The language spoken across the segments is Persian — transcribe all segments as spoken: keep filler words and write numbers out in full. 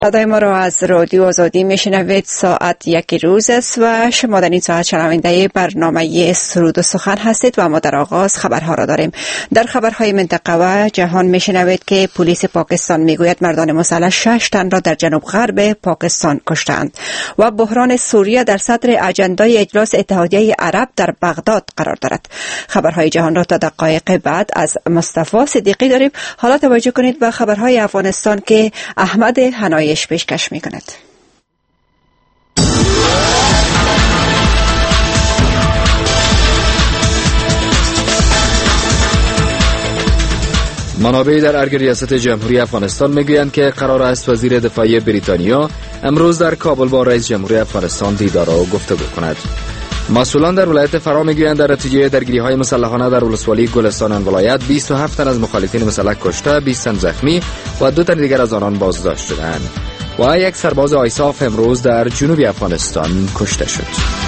صدای ما را از رادیو آزادی میشنوید. ساعت یک روز است و شما در این ساعت شنونده برنامه سرود و سخن هستید و ما در آغاز خبرها را داریم. در خبرهای منطقه و جهان میشنوید که پلیس پاکستان میگوید مردان مسلح شش تن را در جنوب غرب پاکستان کشتند و بحران سوریه در صدر اجندای اجلاس اتحادیه عرب در بغداد قرار دارد. خبرهای جهان را تا دقایق بعد از مصطفی صدیقی داریم. حالا توجه کنید به خبرهای افغانستان که احمد حنایی پیشکش می‌کند. منابع در ارگ ریاست جمهوری افغانستان میگویند که قرار است وزیر دفاع بریتانیا امروز در کابل با رئیس جمهوری افغانستان دیدار و گفتگو کند. مسئولان در ولایت فرا میگویند در نتیجه درگیری‌های مسلحانه در ولسوالی گلستان ولایت بیست و هفت تن از مخالفین مسلح کشته، بیست تن زخمی و دو تن دیگر از آنان بازداشت شدند و یک سرباز آیساف امروز در جنوب افغانستان کشته شد.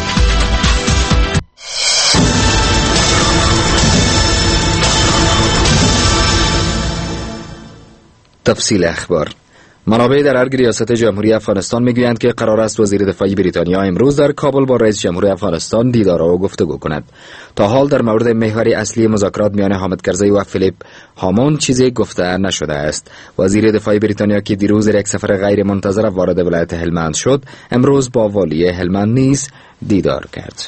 تفصیل اخبار. منابع در ارگ ریاست جمهوری افغانستان میگویند که قرار است وزیر دفاع بریتانیا امروز در کابل با رئیس جمهوری افغانستان دیدار و گفتگو کند. تا حال در مورد محور اصلی مذاکرات میان حامد کرزی و فیلیپ هامون چیزی گفته نشده است. وزیر دفاع بریتانیا که دیروز یک سفر غیر منتظره وارد ولایت هلمند شد، امروز با والی هلمند نیز دیدار کرد.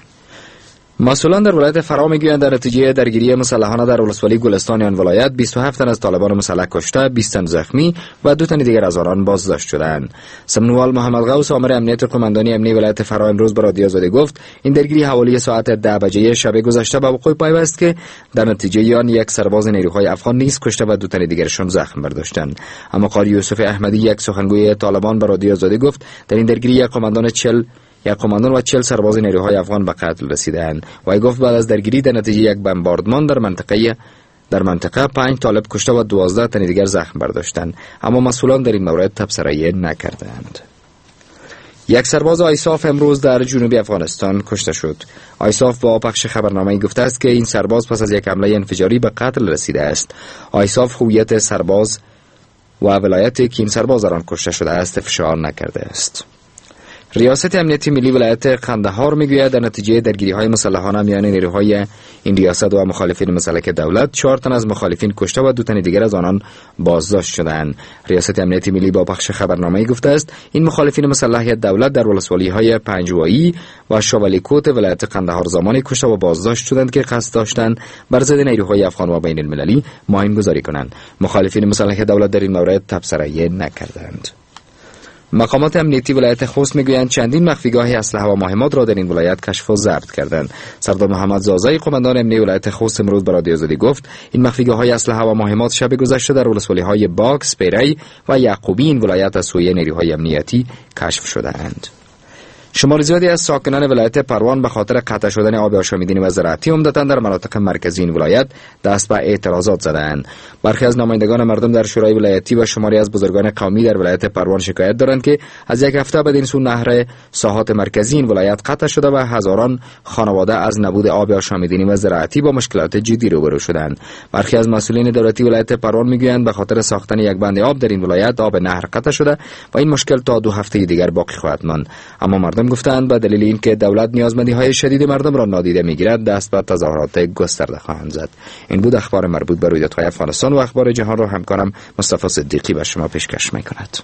مسئولان در ولایت فرا میگویند در نتیجه درگیری مسلحانه در ولسوالی گلستان آن ولایت بیست و هفت تن از طالبان مسلح کشته، بیست تن زخمی و دو تن دیگر از آنان بازداشت شدند. سمنوال محمد غوث آمر امنیت قماندانی امنی ولایت فرا امروز به رادیو آزادی گفت این درگیری حوالی ساعت ده بجه شب گذشته به وقوع پیوست که در نتیجه آن یک سرباز نیروهای افغان نیز کشته و دو تن دیگرشان زخم برداشتند. اما قاری یوسف احمدی یک سخنگوی طالبان به رادیو آزادی گفت در این درگیری یک قماندان چل یک قماندان و چهل سرباز نیروهای افغان به قتل رسیدند. وی گفت بعد از درگیری در نتیجه یک بمباردمان در منطقه در منطقه پنج طالب کشته و دوازده تن دیگر زخم برداشتند، اما مسئولان در این مورد تبصره نکردند. یک سرباز آیساف امروز در جنوب افغانستان کشته شد. آیساف با پخش خبرنامه‌ای گفته است که این سرباز پس از یک حمله انفجاری به قتل رسیده است. آیساف هویت سرباز و ولایتی که این سرباز در آن کشته شده است افشا نکرده است. ریاست امنیتی ملی ولایت قندهار میگوید در نتیجه درگیری‌های مسلحانه میان نیروهای این ریاست و مخالفین مسلح دولت چهار تن از مخالفین کشته و دو تن دیگر از آنان بازداشت شدند. ریاست امنیتی ملی با پخش خبرنامه‌ای گفته است این مخالفین مسلح دولت در ولسوالی‌های پنجوایی و شوالیکوت ولایت قندهار زمانی کشته و بازداشت شدند که قصد داشتند بر ضد نیروهای افغان و بین المللی مهم‌گذاری کنند. مخالفین مسلح دولت در این مورد تبصره نکردند. مقامات امنیتی ولایت خوست میگویند چندین مخفیگاه اسلحه و مهمات را در این ولایت کشف و ضبط کردند. سردار محمد زازای قماندان امنیتی ولایت خوست امروز به رادیو آزادی گفت این مخفیگاه‌های اسلحه و مهمات شب گذشته در ولسوالی‌های باکس، پیری و یعقوبی این ولایت از سوی نیروهای امنیتی کشف شده‌اند. شمار زیادی از ساکنان ولایت پروان به خاطر قطع شدن آب آشامیدنی و زراعتی عمدتاً در مناطق مرکزی این ولایت دست به اعتراضات زدند. برخی از نمایندگان مردم در شورای ولایتی و شماری از بزرگان قومی در ولایت پروان شکایت دارند که از یک هفته بعد این سو نهر ساحات مرکزی این ولایت قطع شده و هزاران خانواده از نبود آب آشامیدنی و زراعتی با مشکلات جدی روبرو شدند. برخی از مسئولین دولتی ولایت پروان میگویند به خاطر ساختن یک بند آب در این ولایت آب نهر قطع شده و این مشکل تا دو هفته دیگر باقی خواهد ماند. اما مردم گفتند به دلیل اینکه دولت نیازمندی‌های شدید مردم را نادیده می‌گیرد دست به تظاهرات گسترده خواهند زد. این بود اخبار مربوط به رویدادهای افغانستان و اخبار جهان را همکارم مصطفی صدیقی به شما پیشکش می‌کند.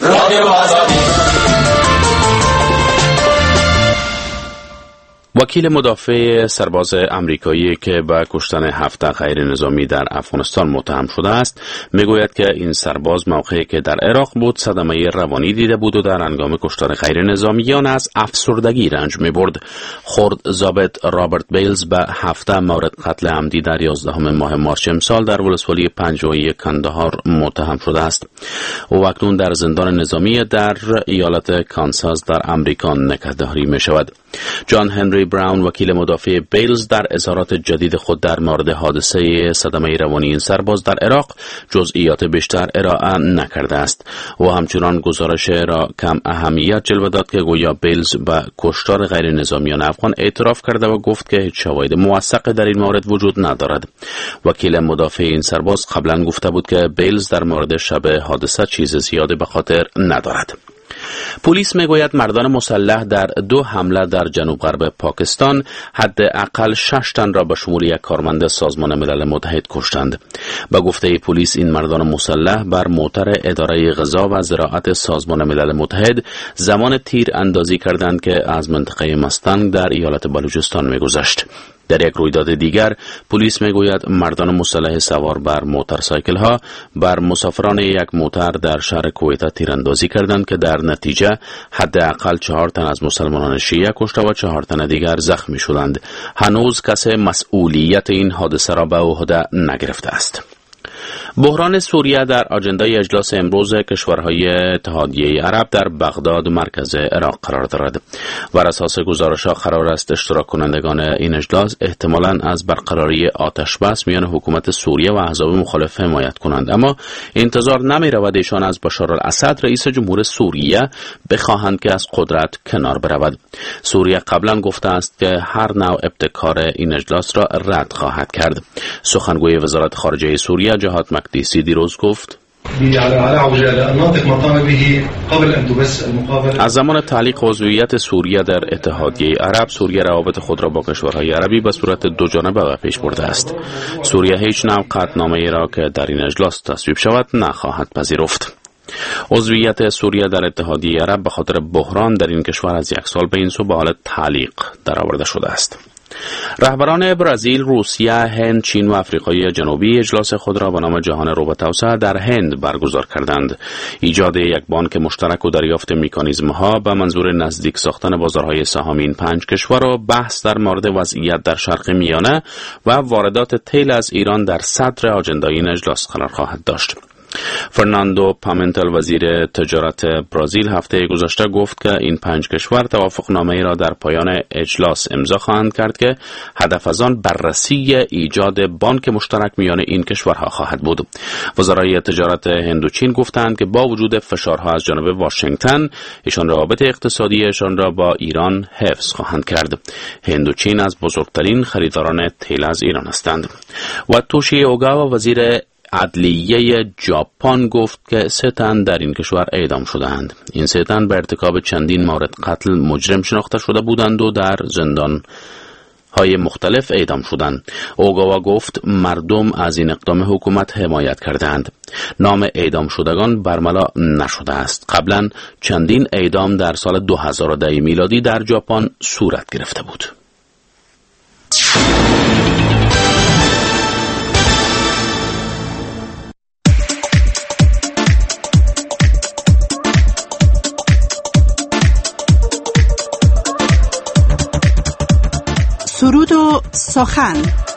وکیل مدافع سرباز امریکایی که به کشتن هفت غیر نظامی در افغانستان متهم شده است میگوید که این سرباز موقعی که در عراق بود صدمه روانی دیده بود و در هنگام کشتن غیر نظامیان از افسردگی رنج میبرد. خرد ضابط رابرت بیلز به هفته مورد قتل عمدی در یازدهم ماه مارس امسال در ولسوالی پنجوایی کندهار متهم شده است. او اکنون در زندان نظامی در ایالت کانساس در امریکا نگهداری می شود. جان هنری براون براون وکیل مدافع بیلز در اظهارات جدید خود در مورد حادثه صدمه روانی این سرباز در عراق جزئیات بیشتر ارائه نکرده است. و همچنان گزارش را کم اهمیت جلوه داد که گویا بیلز به کشتار غیر نظامیان افغان اعتراف کرده و گفت که هیچ شواهد موثق در این مورد وجود ندارد. وکیل مدافع این سرباز قبلا گفته بود که بیلز در مورد شب حادثه چیز زیادی به خاطر ندارد. پلیس میگوید مردان مسلح در دو حمله در جنوب غرب پاکستان حداقل شش تن را به شمول یک کارمند سازمان ملل متحد کشتند. به گفته پلیس این مردان مسلح بر موتر اداره غذا و زراعت سازمان ملل متحد زمان تیر اندازی کردند که از منطقه مستنگ در ایالت بلوچستان میگذشت. در یک رویداد دیگر پلیس میگوید مردان مسلح سوار بر موتورسایکل ها بر مسافران یک موتر در شهر کویتا تیراندازی کردند که در نتیجه حداقل چهار تن از مسلمانان شیعه کشته و چهار تن دیگر زخمی شدند. هنوز کسی مسئولیت این حادثه را به عهده نگرفته است. بحران سوریه در آجندای اجلاس امروز کشورهای اتحادیه عرب در بغداد مرکز عراق قرار دارد. بر اساس گزارش‌ها قرار است اشتراک کنندگان این اجلاس احتمالاً از برقراری آتش بس میان حکومت سوریه و احزاب مخالف حمایت کنند، اما انتظار نمی‌رود ایشان از بشار الاسد رئیس جمهور سوریه بخواهند که از قدرت کنار برود. سوریه قبلا گفته است که هر نوع ابتکار این اجلاس را رد خواهد کرد. سخنگوی وزارت خارجه سوریه جهاد مقدسی دیروز گفت از زمان تعلیق عضویت سوریه در اتحادیه عرب، سوریه روابط خود را با کشورهای عربی به صورت دو جانبه به پیش برده است. سوریه هیچ نوع قطعنامه‌ای را که در این اجلاس تصویب شود نخواهد پذیرفت. عضویت سوریه در اتحادیه عرب به خاطر بحران در این کشور از یک سال به این سو به حال تعلیق درآورده شده است. رهبران برزیل، روسیه، هند، چین و آفریقای جنوبی اجلاس خود را به نام جهان رو توسعه در هند برگزار کردند. ایجاد یک بانک مشترک و دریافت مکانیزم‌ها به منظور نزدیک ساختن بازارهای سهام این پنج کشور و بحث در مورد وضعیت در شرق میانه و واردات تیل از ایران در صدر آجندای این اجلاس قرار خواهد داشت. فرناندو پامنتل وزیر تجارت برزیل هفته گذشته گفت که این پنج کشور توافقنامه‌ای را در پایان اجلاس امضا خواهند کرد که هدف از آن بررسی ایجاد بانک مشترک میان این کشورها خواهد بود. وزرای تجارت هند و چین گفتند که با وجود فشارها از جانب واشنگتن، ایشان روابط اقتصادیشان را با ایران حفظ خواهند کرد. هند و چین از بزرگترین خریداران تیل از ایران هستند. و توشی اوگاوا وزیر عدلیه ژاپن گفت که سه تن در این کشور اعدام شدند. این سه تن به ارتکاب چندین مورد قتل مجرم شناخته شده بودند و در زندان های مختلف اعدام شدند. اوگاوا گفت مردم از این اقدام حکومت حمایت کردند. نام اعدام شدگان برملا نشده است. قبلا چندین اعدام در سال دو هزار و ده میلادی در ژاپن صورت گرفته بود. سرود و سخن.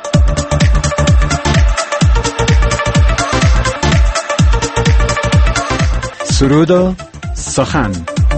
سرود و سخن.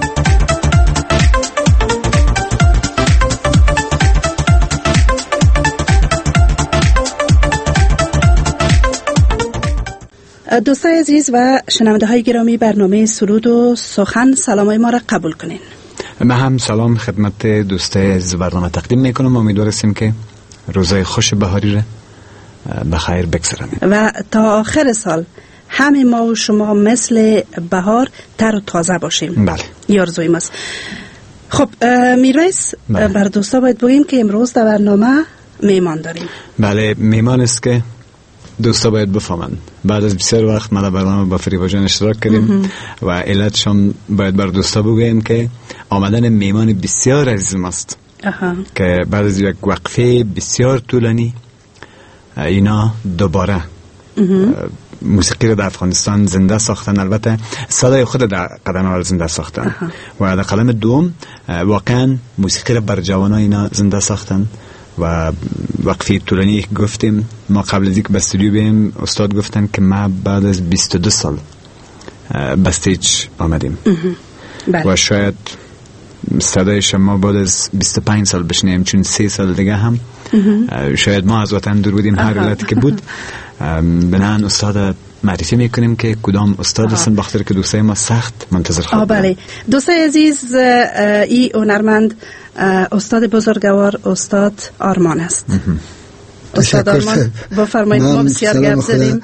دوستان عزیز و شنونده های گرامی، برنامه سرود و سخن سلامای ما را قبول کنین. ما هم سلام خدمت دوستای عزیز برنامه تقدیم میکنم. امیدوار هستیم که روزای خوش بهاری را بخیر بگذرانیم و تا آخر سال همه ما و شما مثل بهار تر و تازه باشیم. بله، این آرزوی ماست. خب میرویس، بله. بر دوستا باید بگیم که امروز در برنامه میمان داریم. بله، میمان است که دوستا باید بفهمند. بعد از بسیار وقت ما در برنامه با فریبا جان اشتراک کردیم و علتش هم باید بر دوستا بگویم که آمدن میمان بسیار عزیز ماست که بعد از یک وقفه بسیار طولانی اینا دوباره موسیقی رو در افغانستان زنده ساختن. البته صدای خود در قدم اول زنده ساختن و در قدم دوم واقعا موسیقی رو بر جوانای اینا زنده ساختن و وقفه طولانی گفتیم. ما قبل از اینکه به استودیو بریم استاد گفتن که ما بعد از بیست و دو سال به استیج آمدیم و شاید صدای شما بعد از بیست و پنج سال بشنیم، چون سه سال دیگه هم شاید ما از وطن دور بودیم هر ولایتی که بود. بنان استاد معرفی میکنیم که کدام استاد هستن، بخاطر که دوستای ما سخت منتظر خواهد. بله دوستای عزیز، ای هنرمند استاد بزرگوار استاد آرمان است. استاد آرمان بفرمایید. ما بسیار گپ زدیم.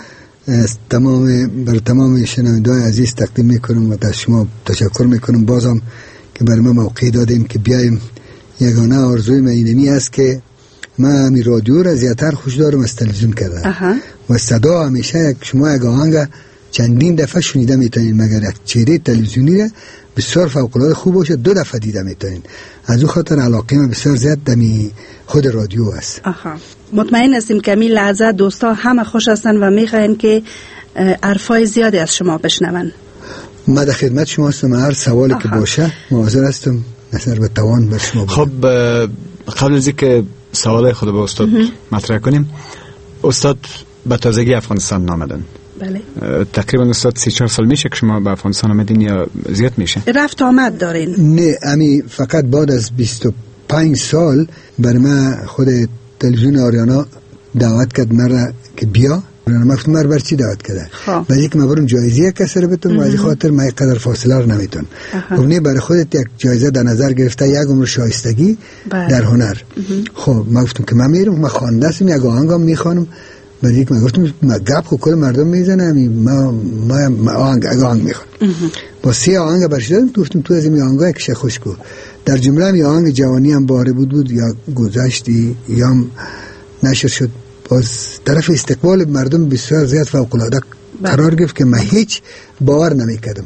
تمام بر تمام شنوندگان عزیز تقدیم میکنم و در شما تشکر میکنم بازم که بر ما موقع دادیم که بیایم. یگانه آرزوی من اینمی است که من می رادیو را زیادتر خوش دارم از تلویزیون کردم و صدا همیشه یک شما یک آهنگ چندین دفعه شنیده میتونین، مگر یک چهره تلویزیونی را بسیار فوق‌العاده خوب باشه دو دفعه دیده میتونین. از اون خاطر علاقه من بسیار زیاد دمی خود رادیو است. آها. مطمئن هستیم که می لحظه دوستا همه خوش هستن و میخواین که حرفای زیادی از شما بشنون. من در خدمت شما هستم، هر سوالی که باشه حاضر هستم نظر به توان بر شما بدم. خب قبل از اینکه سوال خود به استاد مطرح کنیم، استاد به تازگی افغانستان آمدن. بله. تقریبا استاد سی چهار سال میشه که شما به افغانستان آمدین یا زیاد میشه؟ رفت آمد دارین؟ نه، امی فقط بعد از بیست و پنج سال بر من خود تلویزیون آریانا دعوت کرد مرا که بیا. من گفتم مر بر چی دعوت کرده؟ بعد یک مبرم جایزه کسر بتون و از خاطر من قدر فاصله رو نمیتون. اونی برای خودت یک جایزه در نظر گرفته، یک عمر شایستگی بله. در هنر. خب من گفتم که من میرم، من خواننده هستم، یک آهنگم میخوانم. بعد یک من گفتم ما گپ خو کل مردم میزنه، ما ما ما آهنگ آهنگ میخوام. با سه آهنگ برشدم گفتم تو از این آهنگای که خوش کو. در جمله می آهنگ جوانی هم باره بود بود یا گذشتی یا نشر شد. باز طرف استقبال مردم بسیار زیاد فوق‌العاده قرار گرفت که من هیچ باور نمیکردم.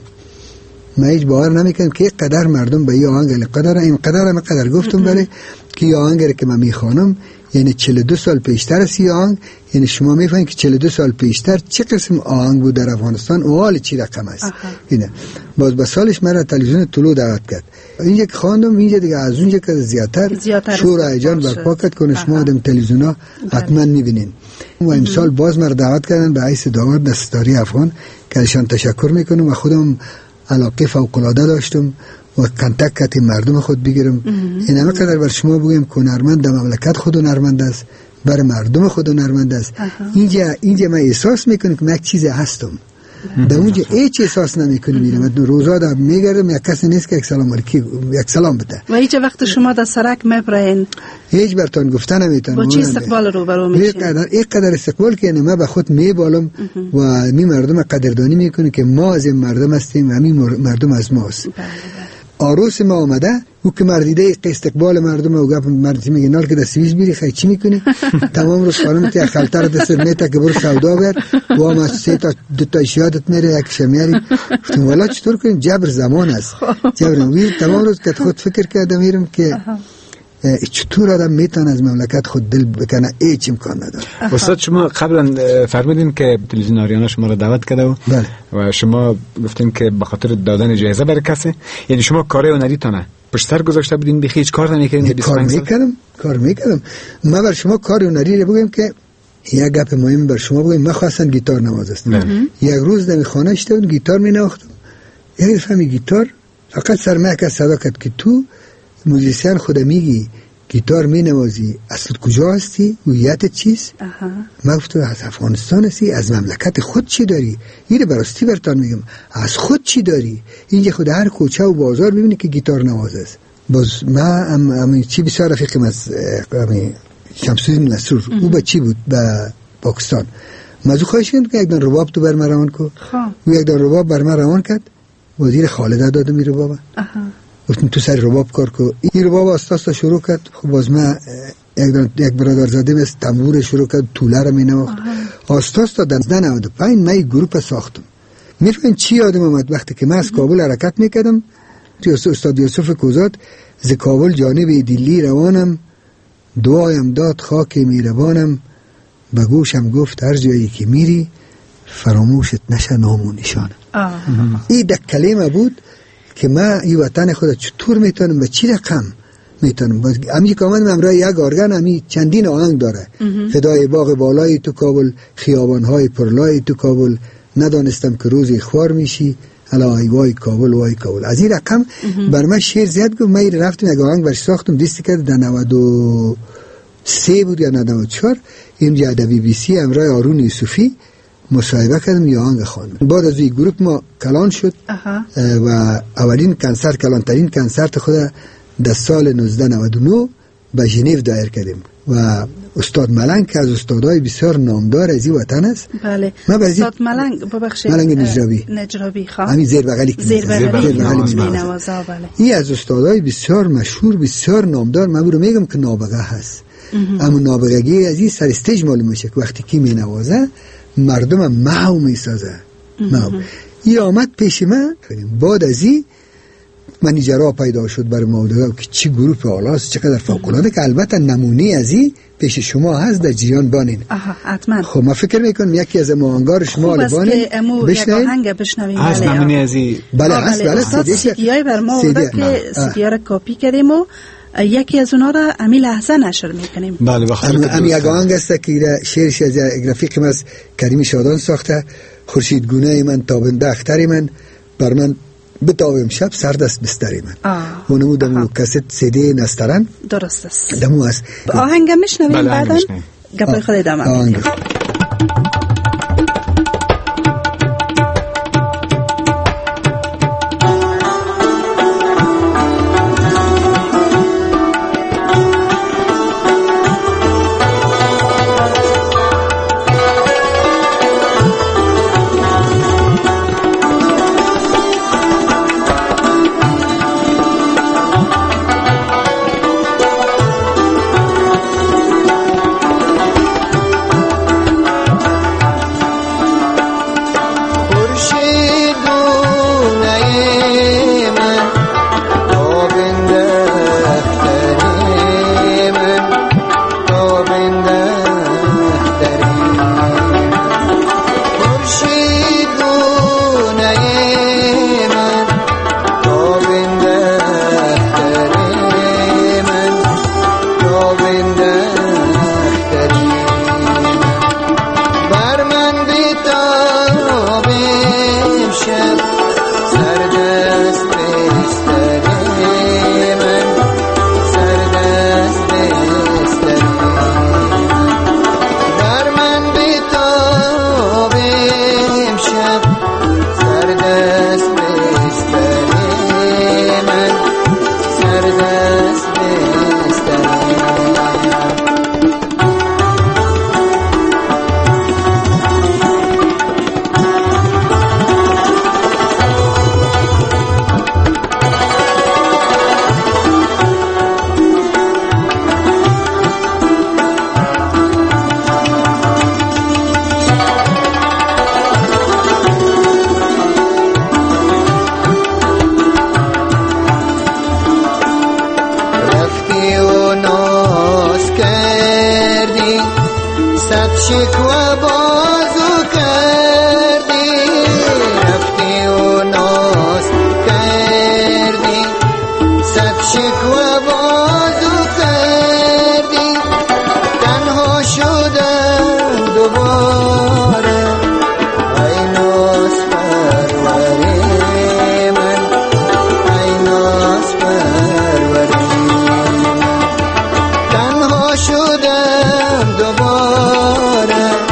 من هیچ باور نمیکردم که قدر مردم به این آهنگ قدر این قدر من قدر گفتم برای که این آهنگ که من میخوانم یعنی چهل و دو سال پیشتر از این آهنگ، یعنی شما میفهمید که چهل و دو سال پیشتر چه قسم آهنگ بود در افغانستان و حال چی رقم است. اینه باز با سالش مرا تلویزیون طلوع دعوت کرد. اینجا که خواندم اینجا دیگه از اونجا که زیادتر شور و هیجان برپا کرد که شما آدم تلویزیونا حتما میبینین. و امسال باز مرا دعوت کردن به حیث داور دستاری افغان که ازشان تشکر میکنم و خودم علاقه فوق‌العاده داشتم و کنتاکت مردم خود بگیرم. این همه قدر بر شما بگم که هنرمند در مملکت خود هنرمند است، بر مردم خود هنرمند است. اینجا اینجا من احساس میکنم که من یک چیز هستم. در اونجا هیچ احساس نمیکنم. میرم من روزا دارم میگردم، یک کسی نیست که یک سلام علیکی یک سلام بده. و هیچ وقت شما در سرک میبرین هیچ برتون گفتن نمیتونم. با چی استقبال رو برو میشین؟ اینقدر اینقدر استقبال که من به خود میبالم و می مردم قدردانی میکنه که ما از این مردم هستیم و همین مردم از ماست. آروس ما آمده او که مردیده استقبال مردم و گفت مردی میگه نال که در سویس بیری خیلی چی میکنی؟ تمام روز خانم تی خلطه رو دست میتا که برو سودا بر و ما سه تا دو تا اشیادت میره یک شمیری. گفتم والا چطور کنیم؟ جبر زمان است. جبر وی تمام روز که خود فکر کردم میرم که چطور آدم میتونه از مملکت خود دل بکنه، هیچ امکان نداره. استاد شما قبلا فرمودین که تلویزیون آریانا شما را دعوت کرده و بله. و شما گفتین که به خاطر دادن جایزه برای کسی، یعنی شما کار هنری تونه پشت سر گذاشته بودین، بخی هیچ کار نمیکردین؟ کار میکردم کار میکردم من بر شما کار هنری رو بگم که یک گپ مهم بر شما بگم. من خواستم گیتار نوازم. یک روز در خانه اشتم گیتار می نواختم، یک دفعه گیتار فقط سرمایه که صدا کرد که تو موزیسین خود میگی گیتار می نوازی، اصل کجا هستی؟ هویتت چیست؟ من گفتم از افغانستان هستی، از مملکت خود چی داری؟ اینو براستی برتان میگم، از خود چی داری؟ اینجا خود هر کوچه و بازار ببینی که گیتار نواز است. باز من ام ام چی بسیار رفیقم از امی شمس‌الدین نصرور، او با چی بود به پاکستان. من خواهش کردم که یک دان رباب تو بر من روان کو. او یک دان رباب بر من روان کرد، وزیر خالده داد می رباب. گفتم تو سر رباب کار کو. این رباب آستاستا شروع کرد. خب باز من یک دان یک برادر زاده مثل تنبور شروع کرد، توله را می نواخت. آستاستا در نود و پنج من گروپ ساختم. میفهمین چی یادم آمد وقتی که من از کابل حرکت میکردم، تو استاد یوسف کوزاد ز کابل جانب دلی روانم، دعایم داد خاک میربانم، به گوشم گفت هر جایی که میری فراموشت نشه نام و نشانم. این ده کلمه بود که من این وطن خود چطور میتونم به چی رقم میتونم. امی که آمدم امرای یک آرگن امی چندین آهنگ داره. فدای باغ بالای تو کابل، خیابانهای پرلای تو کابل، ندانستم که روزی خوار میشی، الای وای کابل وای کابل از این رقم بر من شعر زیاد گفت. من رفتم یک آهنگ برش ساختم دیستی کرد در نود و سه بود یا نود و چهار اینجا در بی بی سی امرای آرون یوسفی مصاحبه کردم یا آهنگ خواندم. بعد از این گروپ ما کلان شد و اولین کنسرت کلانترین کنسرت خود در سال نوزده نود و نه به ژنو دایر کردیم و استاد ملنگ که از استادای بسیار نامدار از این وطن است. بله استاد ملنگ ببخشید ملنگ نجرابی نجرابی خواه همین زیر بغلی زیر بغلی مینوازا. بله این از استادای بسیار مشهور بسیار نامدار. من رو میگم که نابغه هست اما نابغگی از این سر استیج معلوم میشه که وقتی کی مینوازه مردم محو میسازه. محو این آمد پیش من. بعد از این منیجرها پیدا شد برای مودگاه که چی گروپ آلاست چقدر فوق‌العاده که البته نمونه از این پیش شما هست در جریان بانین. آها حتما. خب ما فکر میکنم یکی از آهنگار شما بانین بشنویم بشنویم از نمونه از این. بله هست. بله سیدیای بر ما اومده که سیدیا را کاپی کردیم و یکی از اونها را امی لحظه نشر میکنیم. بله بخاطر امی یک آهنگ است که شعرش از گرافیک از کریمی شادان ساخته. خورشید گونه من تابنده اختر من بر من بتاویم شب سردست بستری من و نمودم کست سیدی نسترن. درست است. دمو است آهنگ میشنویم بعدا گپای خود ادامه میدیم. شکوه بازو کردی، رفتی و ناز کردی، صد شکوه بازو کردی، تنها شدم دوباره، ای ناز پروری من، ای ناز پروری من، تنها شدم دوباره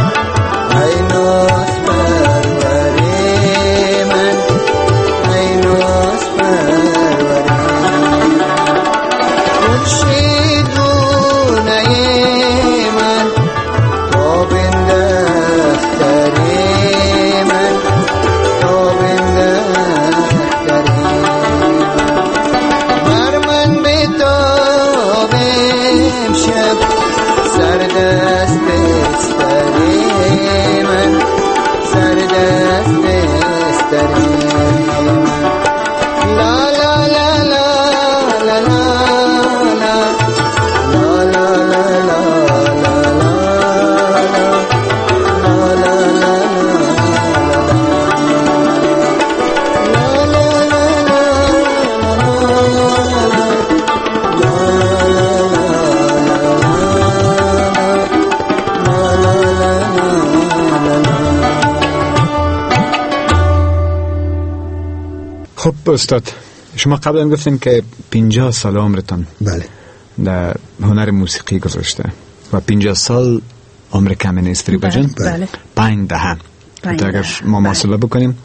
استاد شما قبلا گفتین که پنجاه سال عمرتان بله در هنر موسیقی گذاشته و پنجاه سال عمر کمی نیست فریبا جان. بله پنج دهه اگر ما محاسبه بکنیم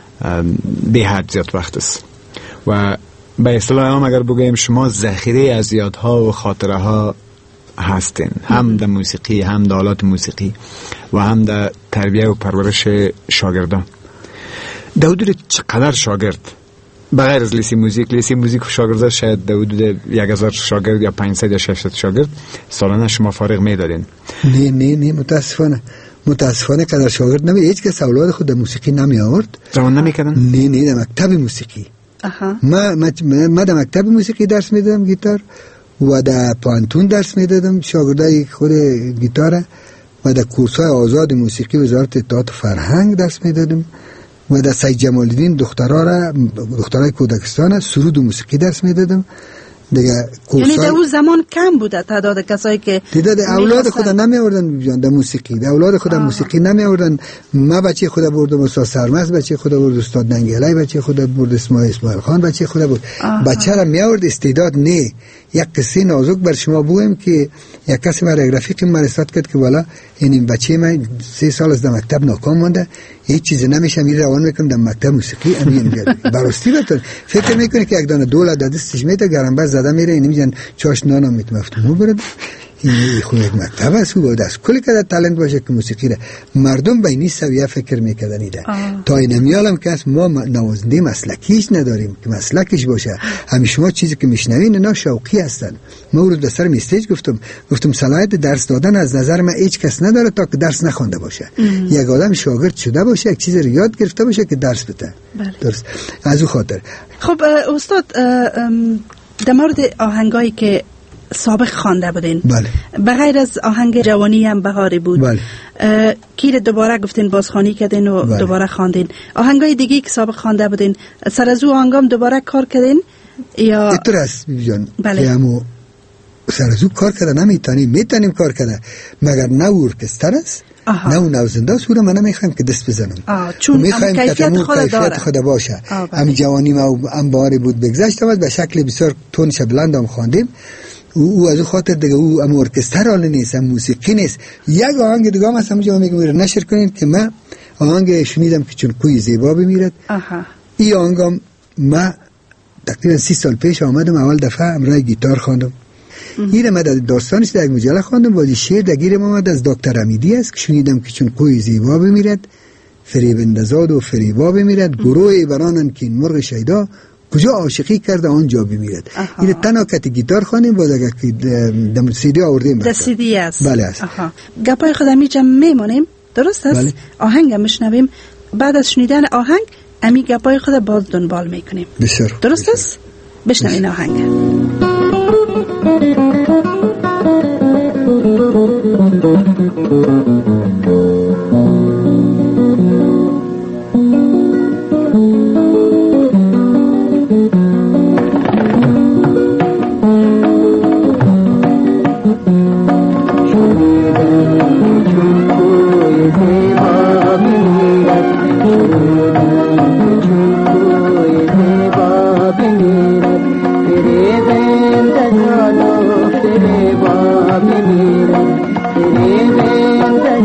به حد زیاد وقت است و به اصطلاح هم اگر بگوییم شما ذخیره از یادها و خاطره ها هستین، هم در موسیقی هم در آلات موسیقی و هم در تربیه و پرورش شاگردان. در حدود چقدر شاگرد بغیر از لیسی موزیک لیسی موزیک شاگرد شاید در حدود یک هزار شاگرد یا پانصد یا ششصد شاگرد سالانه شما فارغ میدادین؟ نه نه نه متاسفانه متاسفانه قدر شاگرد نمی هیچ کس اولاد خود در موسیقی نمی آورد. زمان نمیکردن؟ نه نه در مکتب موسیقی. آها. ما ما در مکتب موسیقی درس میدادم گیتار و در پانتون درس میدادم شاگردای خود گیتار و در کورس‌های آزاد موسیقی وزارت اطلاعات و فرهنگ درس میدادم و در سید جمال الدین دخترها را دخترای کودکستان سرود و موسیقی درس میدادم دیگه. یعنی در اون زمان کم بوده تعداد کسایی که تعداد اولاد خود نمی آوردن در موسیقی، در اولاد خود موسیقی نمی آوردن. ما بچه خود بردم استاد سرمست، بچه خود برد استاد ننگیلای، بچه خود برد اسماعیل اسماعیل خان، بچه خود برد. بچه را می آورد استعداد نه. یک قصه نازک بر شما بگویم که یک کسی مرا رفیق من رسالت کرد که والا این بچه من سه سال از مکتب ناکام مونده، هیچ چیز نمیشه، میره روان میکنم در مکتب موسیقی امین میگه براستی بتون فکر میکنه که یک دانه دولت دستش میده گرم بر زده میره این میگن چاش نانا میتمفتمو برد این خود یک مکتب است و دست کلی که تالنت باشه که موسیقی را مردم به این سویه فکر میکردن ایده تا این میالم که ما نوازنده مسلکیش نداریم که مسلکش باشه. همین شما چیزی که میشنوین اینا شوقی هستن. ما رو در سر میستیج گفتم گفتم صلاحیت درس دادن از نظر من هیچ کس نداره تا که درس نخونده باشه. یک آدم شاگرد شده باشه، یک چیز رو یاد گرفته باشه که درس بده. درست از او خاطر. خب استاد در مورد آهنگایی که سابق خوانده بودین، بله، بغیر از آهنگ جوانی هم بهاری بود، بله، کی دوباره گفتین بازخوانی کردین و بله. دوباره خواندین؟ آهنگای دیگه که سابق خوانده بودین سر از او آهنگام دوباره کار کردین یا اتر است جان؟ بله. که همو سر از او کار کرده نمیتونیم میتونیم کار کرده مگر نه ارکستر است نه اون نوازنده است. من نمیخوایم که دست بزنم چون میخوایم کیفیت که خود کیفیت خود باشه. همین جوانی ما هم باری بود بگذشت آمد به شکل بسیار تونش بلند هم خواندیم. او, او از او خاطر دیگه او هم ارکستر حال نیست، هم موسیقی نیست. یک آهنگ دیگه هم از همونجا میگم نشر کنین که من آهنگ شنیدم که چون کوی زیبا بمیرد. این آهنگم من تقریبا سی سال پیش آمدم اول دفعه امرای گیتار خواندم. این من داستانش در یک مجله خواندم و شعر دگیرم آمد از دکتر امیدی است که شنیدم که چون کوی زیبا بمیرد فریبنده زاد و فریبا بمیرد گروه برانن که این مرغ شیدا کجا عاشقی کرده آنجا بمیرد. این تنها کت گیتار خوانیم باز اگر که دم سیدی آوردیم در سیدی است. بله است. گپای خود همیجا میمانیم درست است؟ بله. آهنگ میشنویم بعد از شنیدن آهنگ امی گپای خود باز دنبال میکنیم. بسیار درست است؟ بشنوین آهنگ. तेरे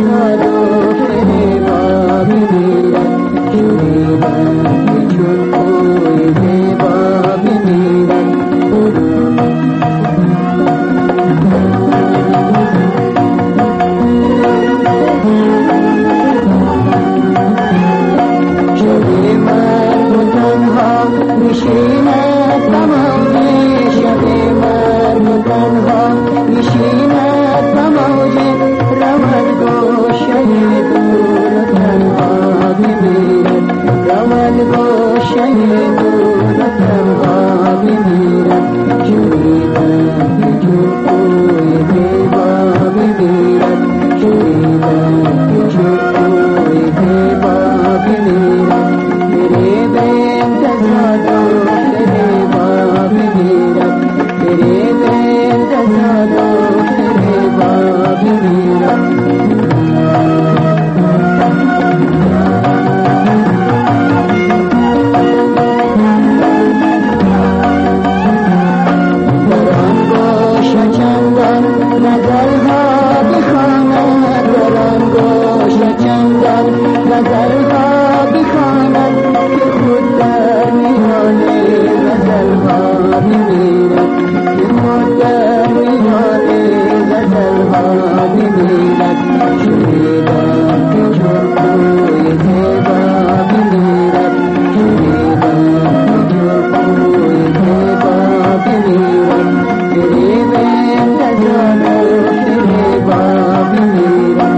غزل‌ها بخواند که خود در میان غزل‌ها میمیرد که خود در میان غزل‌ها میمیرد شنیدم که جرقوی زیبا میمیرد شنیدم که جرقوی زیبا میمیرد گریبم دزانو زیبا میمیرد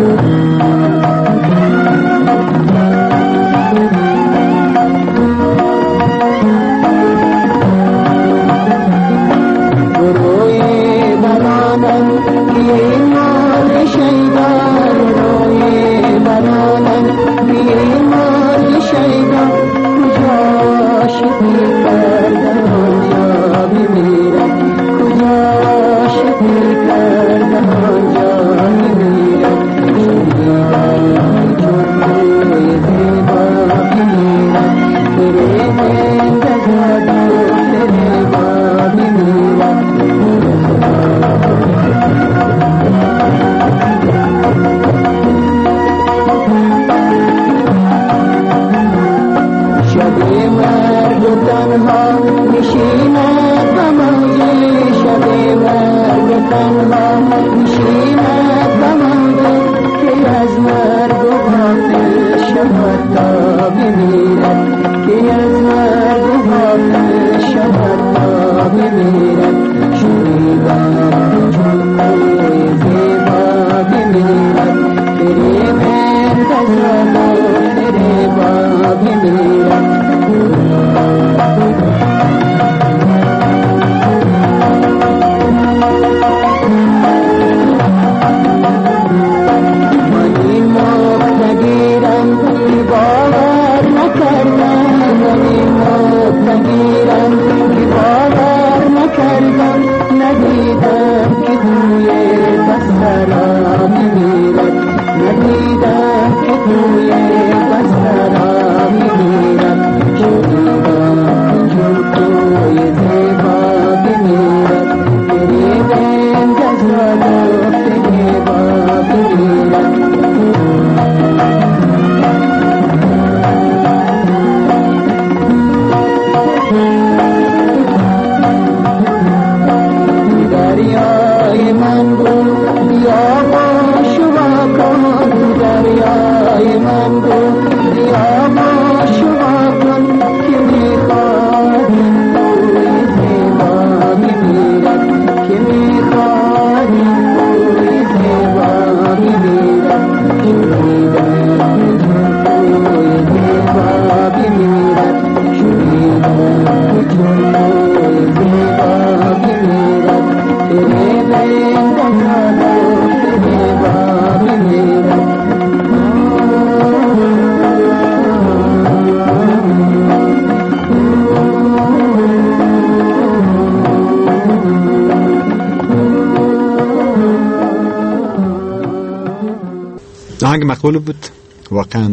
آهنگ مقبول بود واقعا،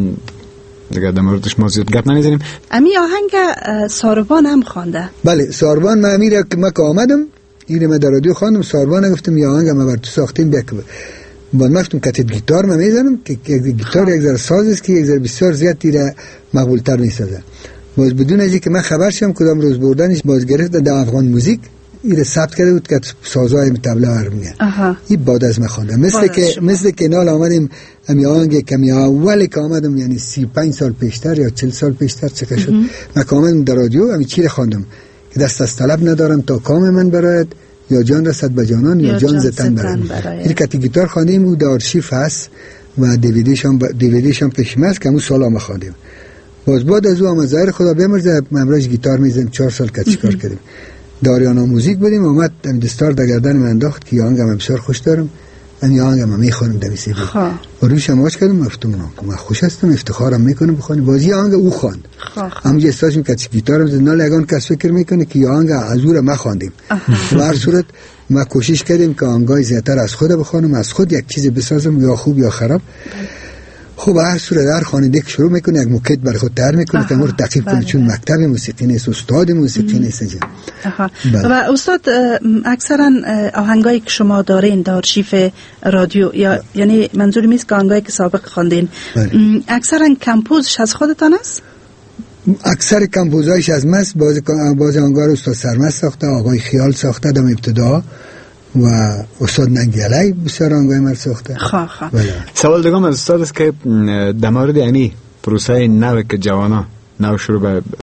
دیگه در موردش ما زیاد گپ نمیزنیم. امی آهنگ ساربان هم خوانده. بله ساربان، من امیره که من که آمدم اینه من در رادیو خواندم ساربان، گفتم یا آهنگ ما بر تو ساختیم بیا که بعد من گفتم کتت گیتار من میزنم که یک گیتار یک ذره ساز است که یک ذره بسیار زیاد تیره مقبول تر میسازه. باز بدون از اینکه من خبر شم کدام روز بردنش باز گرفت در افغان موزیک این ثبت کرده بود که سازهای طبله هرمونیه این بعد از من خواندم، مثل که مثل که نال آمدیم امی آهنگ کمی اولی که آمدم یعنی سی و پنج سال پیشتر یا چهل سال پیشتر چه شد من که آمدم در رادیو امی چی خواندم که دست از طلب ندارم تا کام من براید یا جان رسد به جانان یا, یا جان زتن براید. این کتی گیتار خواندیم و در آرشیف هست و دیویدیش هم دیویدیش هم پیش است که همون سالا ما خواندیم. باز بعد از او هم ظاهر خدا بیامرزه ممراج گیتار میزنیم چهار سال که چیکار کردیم. داریانا موزیک بودیم اومد دستار در گردن من انداخت که آهنگ من بسیار خوش دارم، این آهنگ من میخوانم دمی سی بود و روش هم آج کردم گفتم من خوش هستم افتخارم میکنم بخوانم. بازی آهنگ او خواند همونجا استاشون که گیتارم زد نه لگان کس فکر میکنه که آهنگ از او را ما خواندیم و هر صورت ما کوشش کردیم که آهنگای زیادتر از خود بخوانم، از خود یک چیز بسازم یا خوب یا خراب. خب هر صورت در خواننده که شروع میکنه یک موکت برای خود تر میکنه که امور تقیب کنه، چون مکتب موسیقی نیست، استاد موسیقی نیست اینجا. و استاد اکثرا آهنگایی که شما دارین در آرشیف رادیو یا یعنی منظوری نیست که آهنگایی که سابق خواندین اکثرا کمپوزش از خودتان است؟ اکثر کمپوزایش از ماست. باز باز آهنگا رو استاد سرمست ساخته، آقای خیال ساخته دم ابتدا و استاد ننگیالی بسیار آهنگای مر ساخته. خواه خواه سوال دیگه از استاد است که در مورد یعنی پروسه نو که جوانا نو شروع به